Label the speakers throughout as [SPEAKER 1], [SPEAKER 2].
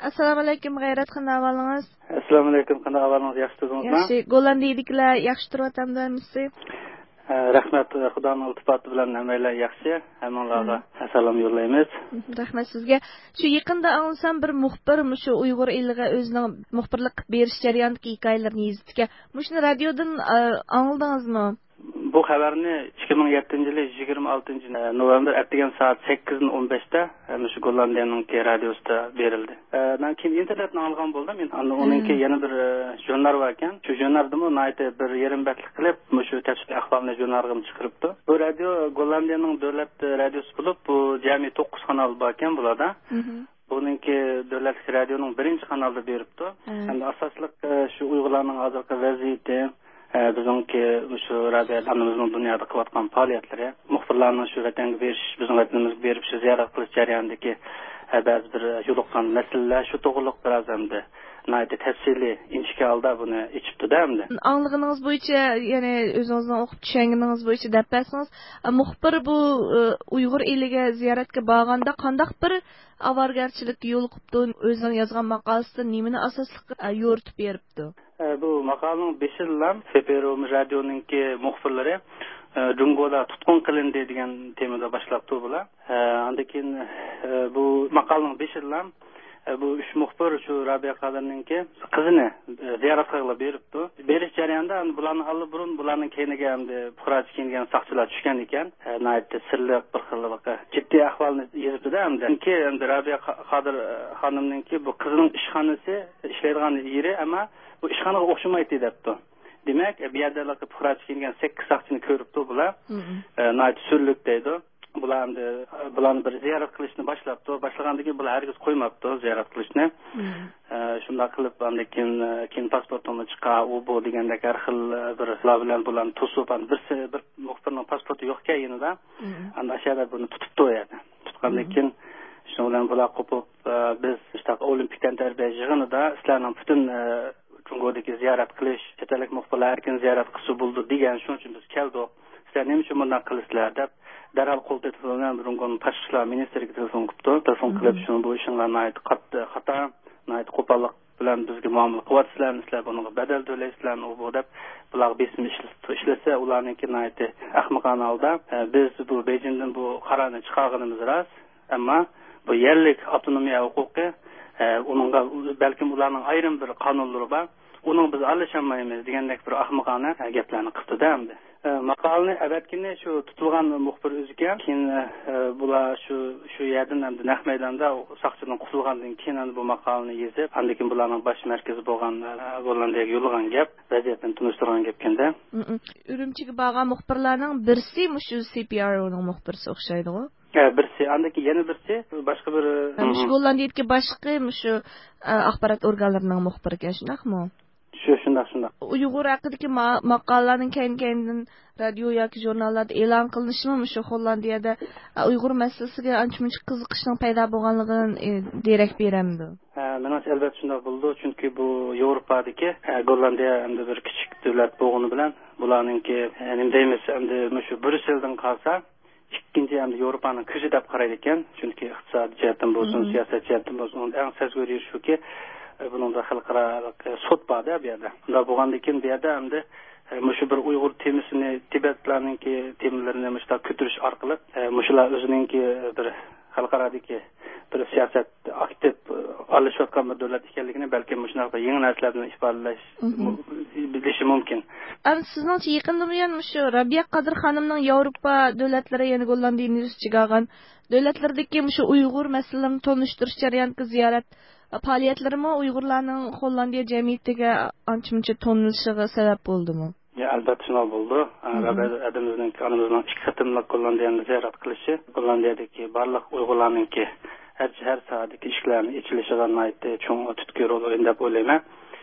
[SPEAKER 1] Assalomu alaykum, G'ayrat, qanday ahvolingiz?
[SPEAKER 2] Assalomu alaykum, qanday ahvolingiz? Yaxshi turdingizmi?
[SPEAKER 1] Yaxshi. Gollandiyaliklar yaxshi turyaptimi?
[SPEAKER 2] Rahmat, Xudoning iltifoti bilan hammalar yaxshi. Hammalarga salom yo'llaymiz.
[SPEAKER 1] Rahmat sizga. Shu yaqinda anglasam bir muxbir shu Uyg'ur eliga o'zining muxbirlik berish jarayonidagi hikoyalarini yozdi. Mushuni radiodan angladingizmi?
[SPEAKER 2] Bu xabarni 2007-yil 26 november soat 8:15 da shu Gollandiyaning radiosida berildi. Men keyin internetni olgan bo'ldim. Men uningki yana bir jurnal bor ekan. Shu jurnaldimi naytı bir yerim batlik qilib, shu tashqi ahvolni jurnalga chiqaribdi. Bu radio Gollandiyaning davlat radiosi bo'lib, bu jami 9 kanal bor ekan bularda. Buningki davlat radioning birinchi kanalida beribdi. Endi asosliq shu Uyg'urlarning hozirgi vaziyati bizonki shu radiolarımızın dünyada qilayotgan faoliyatlari, muxbirlarning shu vatanga berish, bizning vatanimizga berib shu ziyorat qilish jarayonidagi ba'zi bir yo'liqqan masalalar shu to'g'riliq biroz hamda nayda tafsili inchki holda buni ichibdi-da hamda.
[SPEAKER 1] Anglığınız bo'yicha, ya'ni o'zingizning o'qib tushganingiz bo'yicha dapasiniz, muxbir bu Uyg'ur eliga ziyoratga borganda qanday bir avargarchilik yo'l qilibdi, o'zining yozgan maqolasida nimani asosliq yo'ritib beribdi?
[SPEAKER 2] Bu maqolaning beshidan Sepero radioninki muxbirlari Jungoda tutqun qilindi degan temada boshlabdi bular. Undan keyin bu maqolaning beshidan bu uch muxbir shu Rabiya Qadirninki qizini ziyorat qilib beribdi. Berish jarayonida bularni olib burun bularning keyiniga hamda puxroch kiyingan saqchilar tushgan ekan. Naytda sirliq bir xilliqqa jiddiy ahvolni yozibdi-da hamda. Endi Rabiya Qadir xonimninki bu qizining ishxonasi ishlaydigan yeri, ammo bu ishxonaga o'xshamaydi debdi. Demak, bu yerda puxroch kiyingan 8 saqchini ko'ribdi bular. Nayt sirliq deydi. Bularni bir ziyorat qilishni boshlabdi. Boshlagandan keyin bular hargiz qo'ymabdi ziyorat qilishni. Shunda qilib keyin pasportimni chiqa, u bu degandek har xil bir bilan bularni to'sib, bir muxbirning pasporti yo'q ekanida. Anda ashada buni tutibdi u yerda. Tutgandan keyin shu bilan bular qo'pib biz işte olimpikdan tarbiya yig'inida sizlarning butun Jungodagi ziyorat qilish, chetalik muxbirlar erkin ziyorat qilsa bo'ldi degan, shuning uchun biz keldik. Sizlar nima uchun bunday qilasizlar deb darhol qo'l telefondan Jungoning tashqi ishlar ministriga telefon qilibdi. Telefon qilib shuni bu ishinglarni aytib xato, aytib qo'pollik bilan bizga muomala qilyapsizlar, sizlar bunga badal to'laysizlar, u bu deb bular besim ishlasa, ularningki aytdi ahmoqona holda biz bu Beijingdan bu qarorni chiqarganimiz rost, ammo bu yerlik avtonomiya huquqi uningga balkim ularning ayrim bir qonunlari bor. Uning biz alışamaymiz degandek bir ahmoqona gaplarni qildi-da endi. Maqolani abatgina shu tutilgan muxbir o'ziga, keyin bular shu yerdan endi naq maydonda saqchidan qutulgandan keyin bu maqolani yozib, undan keyin bularning bosh markazi bo'lgan Gollandiyaga yo'llagan gap, vaziyatni tunishtirgan gapkanda.
[SPEAKER 1] Urumchiga borgan muxbirlarning birsi shu CPROning muxbirisi o'xshaydi-ku.
[SPEAKER 2] Birsi, andaki yana birsi boshqa bir
[SPEAKER 1] Gollandiyadagi boshqa shu axborot organlarining muxbiriga shundaqmi?
[SPEAKER 2] Shundaq.
[SPEAKER 1] Uyg'ur haqidagi maqolalarning keyin radio yoki jurnallarda e'lon qilinishimi shu Gollandiyada Uyg'ur masalasiga ancha-muncha qiziqishning paydo bo'lganligidan derak beramdi.
[SPEAKER 2] Menimcha albatta shunday bo'ldi, chunki bu Yevropadagi Gollandiya endi bir kichik davlat bo'lgani bilan bularningki nima deymiz, endi shu Brusseldan qolsa ikkinchi ham Yevropaning ko'zi deb qaraydi ekan, chunki iqtisodiy jihatdan bo'lsin, siyosat jihatdan bo'lsin, eng sezgir shuki buningda xalqaro sud borda bu yerda. Unda bo'lgandan keyin bu yerda hamda shu bir Uyg'ur temisini Tibetlarningki temalarini mushta ko'tarish orqali shular o'ziningki bir xalqarodagi bir siyosat aktiv alishayotgan bir davlat ekanligini balki shunaqa yangi narsalar bilan ifodalash bilishi mumkin.
[SPEAKER 1] Sizningcha yaqinda buyon shu Rabiya Qadir xonimning Yevropa davlatlari, ya'ni Gollandiyani o'z ichiga olgan davlatlardagi shu Uyg'ur masalalarini tonishtirish jarayonida ziyorat faoliyatlarimi Uyg'urlarning Gollandiya jamiyatiga ancha-muncha tonilishiga sabab bo'ldimi?
[SPEAKER 2] Albatta shunday bo'ldi. Adamimizning kanimizning ikki qatimliq Gollandiyani ziyorat qilishi, Gollandiyadagi barliq Uyg'urlarningki har soatdagi ishlarni ichilishiga aytdi, cho'ng tutki rol o'ynaydi deb o'ylayman.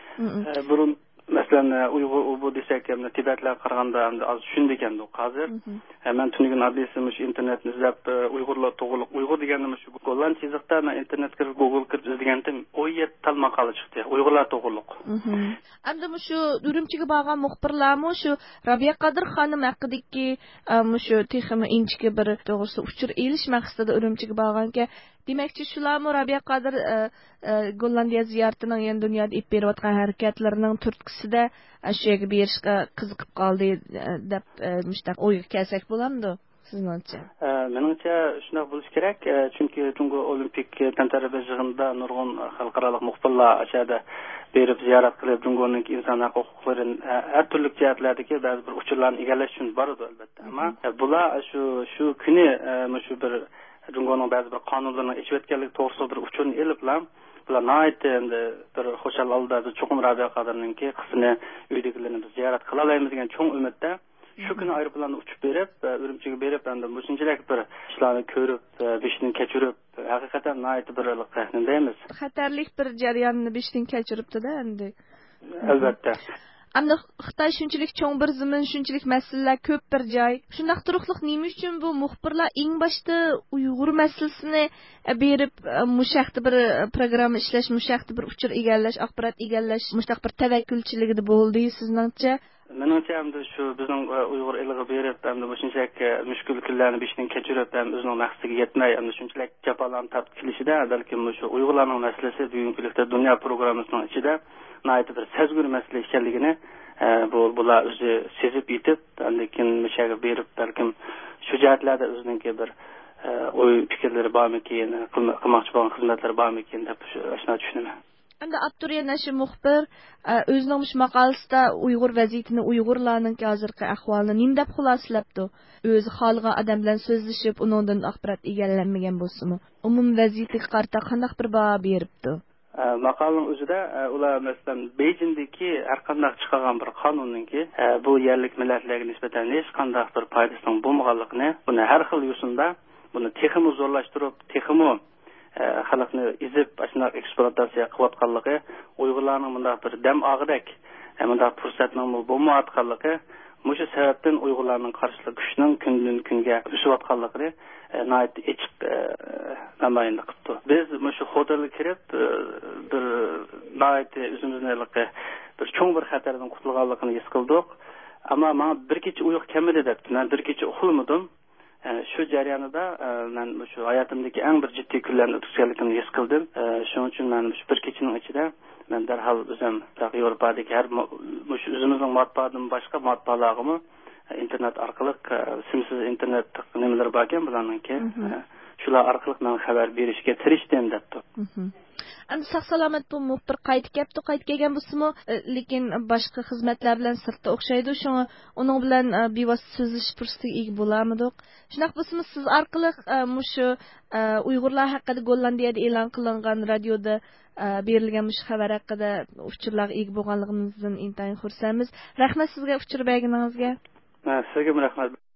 [SPEAKER 2] Burun masalan Uyg'ur bu desak ham Tibetlar qaraganda endi az tushundik endi hozir. Men tunigan adresim shu internetni izlab Uyg'urlar to'g'riliq Uyg'ur deganim shu Golland chiziqda men internetga kirib Google kirib izlagandim. O yer tal maqola chiqdi. Uyg'urlar to'g'riliq.
[SPEAKER 1] Endi shu Urumchiga borgan muxbirlarmi shu Rabiya Qadir xonim haqidagi shu texmi inchki bir to'g'risi uchur elish maqsadida Urumchiga borganka Demakchi shular Rabiya Qadir Gollandiya ziyaratining yan dunyoda ip berayotgan harakatlarining turtkisida shu yerga berishga qiziqib qoldi deb mushtaq o'yga kelsak bo'lamdi sizningcha?
[SPEAKER 2] Meningcha shunday bo'lishi kerak, chunki Jungo Olimpik tantara yig'inida nurg'un xalqaro muxbirlar ashada berib ziyorat qilib Jungoning inson huquqlarini har turli jihatlardagi ba'zi bir uchurlarni egallash uchun boradi albatta. Ammo bular shu kuni shu bir Jungoning ba'zi bir qonunlarini eshitganlik to'g'risida bir uchurni eliblar bular nayt endi bir xo'shal oldi cho'qim Rabiya Qadirninki qizini uydagilarni ziyorat qila olamiz degan cho'ng umidda shu kuni aeroplanni uchib berib Urumchiga berib endi shunchalik bir ishlarni ko'rib beshini kechirib haqiqatan nayt bir nima deymiz
[SPEAKER 1] xatarlik bir jarayonni beshdan kechiribdi-da endi
[SPEAKER 2] albatta.
[SPEAKER 1] Ammo Xitoy shunchalik cho'ng bir zamin, shunchalik masalalar ko'p bir joy. Shundaq turuqliq nima uchun bu muxbirlar eng boshda Uyg'ur masalasini berib, mushaqda bir programma ishlash, mushaqda bir uchur egallash, axborot egallash, mushtaq bir tavakkulchiligida bo'ldi sizningcha?
[SPEAKER 2] Menimcha hamda shu bizning Uyg'ur eliga berib, hamda shunchalik mushkul kunlarni beshdan kechirib, ham o'zining maqsadiga yetmay, hamda shunchalik jafolarni tortib kelishida, balkim shu Uyg'urlarning masalasi bugungi kunda dunyo programmasining ichida nayt bir sezgir masala ekanligini bular o'zi sezib yetib, lekin mushaga berib, balkim shu jihatlarda o'zininki bir o'y fikrlari bormikin, qilmoqchi bo'lgan xizmatlari bormikin deb shuni tushunaman.
[SPEAKER 1] Endi Abduriya Nashi muxbir o'zining maqolasida Uyg'ur vaziyatini, Uyg'urlarning hozirgi ahvolini nim deb xulosalabdi. O'zi xalqqa odam bilan so'zlashib, uningdan axborot egallanmagan bo'lsa-mu, umum vaziyatga qarta qanday bir baho beribdi.
[SPEAKER 2] Maqolaning o'zida ular masalan Beijingdagi har qanday chiqargan bir qonunninki bu yerlik millatlarga nisbatan hech qanday bir foydasining bo'lmaganligini, buni har xil yo'sinda buni texmi zo'rlashtirib, texmi xalqni izib, ashunday eksploatatsiya qilayotganligi, Uyg'urlarning bunday bir dam og'idek, bunday fursatning bo'lmayotganligi, shu sababdan Uyg'urlarning qarshilik kuchining kundan kunga o'sayotganligini nayt echiq namoyish qildi. Biz shu xotirga kirib bir nayt o'zimizni bir cho'ng bir xatardan qutulganligini his qildik. Ammo men bir kecha uyqu kamida deb, men bir kecha uxlamadim. Shu jarayonida men shu hayotimdagi eng bir jiddiy kunlarni o'tkazganligimni his qildim. Shuning uchun men shu bir kechaning ichida men darhol o'zim Yevropadagi har o'zimizning matbuotdan boshqa matbuotlarga internet orqali simsiz internet nimalar bor ekan bularninki shular orqali men xabar berishga tirishdim debdi.
[SPEAKER 1] Endi sog'-salomat bu muxbir qaytib kelgan bo'lsa-mu, lekin boshqa xizmatlar bilan sirtda o'xshaydi. Shunga uning bilan bevosita so'zlashish fursatiga ega bo'larmidik. Shunaq bo'lsa-mu, siz orqali shu Uyg'urlar haqida Gollandiyada e'lon qilingan radioda berilgan mush xabar haqida uchurlarga ega bo'lganligimizdan intayin xursandmiz. Rahmat sizga uchur berganingizga.
[SPEAKER 2] Sizga rahmat.